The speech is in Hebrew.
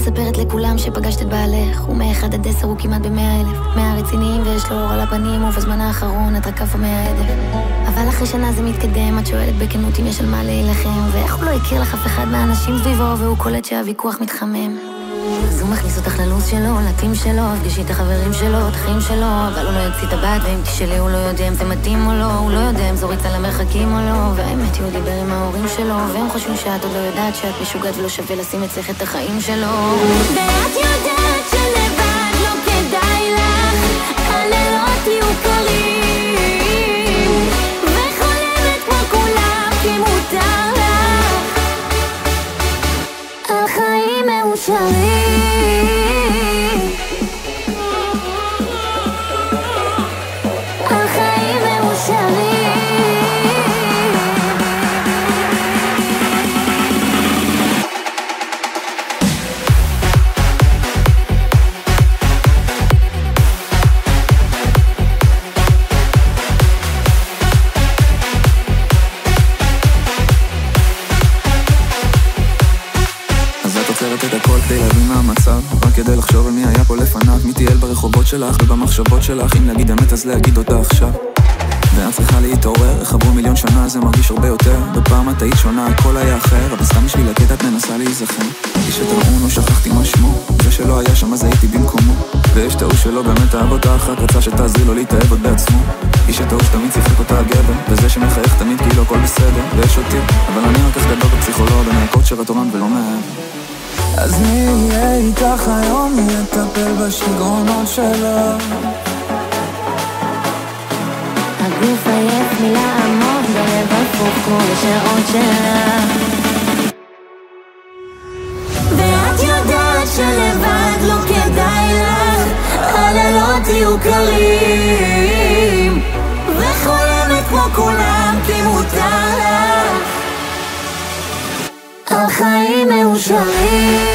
מספרת לכולם שפגשת את בעלך, הוא מ-1 עד 10 הוא כמעט ב100,000. 100 רציניים ויש לו אור על הפנים, ובזמן האחרון את רק כף ה100,000. אבל אחרי שנה זה מתקדם, את שואלת בכנות אם יש על מה להילחם, ואיך הוא לא הכיר לך אף אחד מהאנשים סביבו, והוא קולט שהוויכוח מתחמם. אז הוא מכניס אותך ללו"ז שלו, לטים שלו, פגשי את החברים שלו, את החיים שלו, אבל הוא לא יוציא את הבת, ואם תשאלי הוא לא יודע אם זה מתאים או לא, הוא לא יודע אם זו ריצה למרחקים או לא, והאמת הוא דיבר עם ההורים שלו, והם חושבים שאת עוד לא יודעת שאת משוגעת ולא שווה לשים אצלך את החיים שלו. ואת יודעת שלבד לא כדאי לך, הלילות יהיו קרים, וחולמת כמו כולם כי מותר לך על חיים מאושרים. כדי לחשוב על מי היה פה לפניו, מי תיאל ברחובות שלך ובמחשבות שלך, אם להגיד אמת אז להגיד אותה עכשיו. ואת צריכה להתעורר, איך עברו 1,000,000 שנה זה מרגיש הרבה יותר, בפעם את היית שונה, הכל היה אחר, אבל סתם בשביל הקטע את מנסה להיזכר. איש שתראונו שכחתי מה שמו, זה שלא היה שם אז הייתי במקומו, ויש תאו שלא באמת אהב אותה אחת, רצה שתעזרי לו להתאהב עוד בעצמו. איש שתאו שתמיד שיחק אותה על גבר, וזה שמחייך תמיד כאילו הכל בסדר, ויש אותי, אבל אני רק אכתדור בפסיכולוג, אני הקוצ'ר התורן ולא מעבר. אז מי יהיה איתך היום, מי יטפל בשגרונות שלה? הגוף עייף מלעמוד בלב הפוך כמו בשעות שלה, ואת יודעת שלבד לא כדאי לך, הלילות יהיו קרים, וחולמת כמו כולם כי מותר לך על חיים מאושרים.